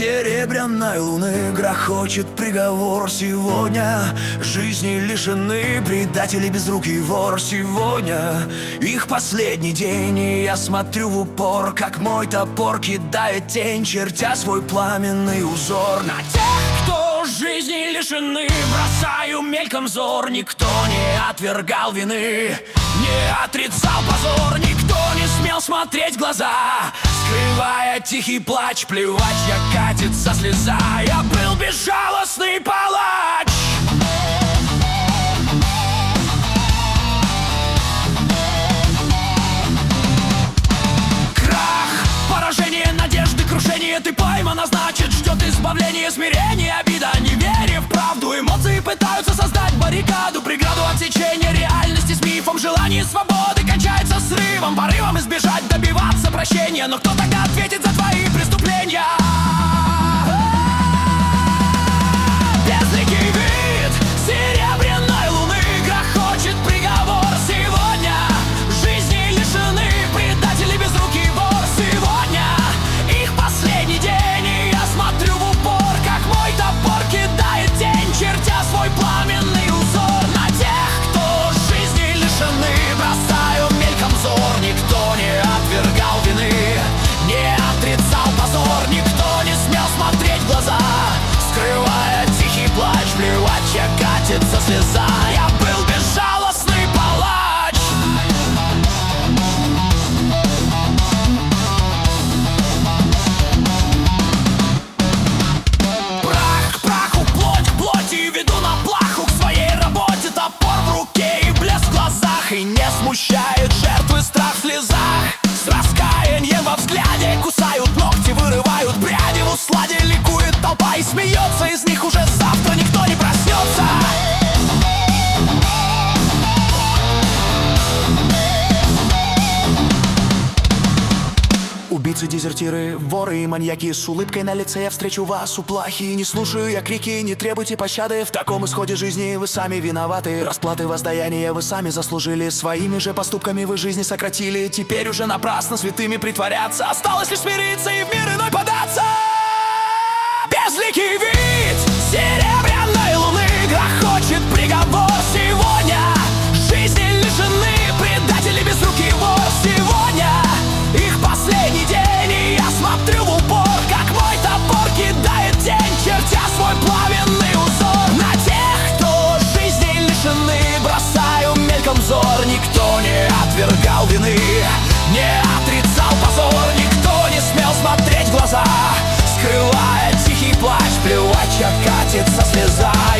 серебряной луны грохочет приговор сегодня. Жизни лишены предатели, безрукий вор. Сегодня их последний день, и я смотрю в упор, как мой топор кидает тень, чертя свой пламенный узор. На тех, кто жизни лишены, бросаю мельком взор. Никто не отвергал вины, не отрицал позор. Никто не смел смотреть в глаза, скрывая тихий плач. Плевать, катится слеза, я был безжалостный палач. Крах, поражение, надежды, крушение. Ты поймана, значит, ждет избавление, смирение, обида. Не веря в правду, эмоции пытаются создать баррикаду, преграду отсечения реальности с мифом. Желание свободы кончается срывом, порывом избежать, добиваться прощения. Но кто тогда ответит за твои преступления? Безликий вид серебряной луны грохочет приговор сегодня. Жизни лишены предатели, безрукий вор. Сегодня их последний день, и я смотрю в упор, как мой топор кидает тень, чертя свой пламенный узор. На тех, кто жизни лишены, бросаю мельком взор. Никто не отвергал вины, не отрицал позор. Никто не смел смотреть в глаза, скрывая тихий плач. Плевать, катится слеза, я был безжалостный палач. Прах к праху, плоть к плоти, веду на плаху к своей работе. Топор в руке и блеск в глазах, и не смущает жертвы страх в слезах. С раскаянием во взгляде кусают ногти, вырывают пряди в усладе. Ликует толпа и смеется, из них уже завтра никто не проснется. Убийцы, дезертиры, воры и маньяки, с улыбкой на лице я встречу вас у плахи. Не слушаю я крики, не требуйте пощады. В таком исходе жизни вы сами виноваты. Расплаты воздаяния вы сами заслужили. Своими же поступками вы жизни сократили. Теперь уже напрасно святыми притворяться. Осталось лишь смириться и в мир иной податься. Безликий вид серебряной луны грохочет приговор сегодня. Жизни лишены предатели, безрукий вор. Сегодня их последний день, и я смотрю в упор, как мой топор кидает тень, чертя свой пламенный узор. На тех, кто жизни лишены, бросаю мельком взор. Никто не отвергал вины, не отрицал позор. Никто не смел смотреть в глаза, скрывая тихий плач. Плевать, катится слеза.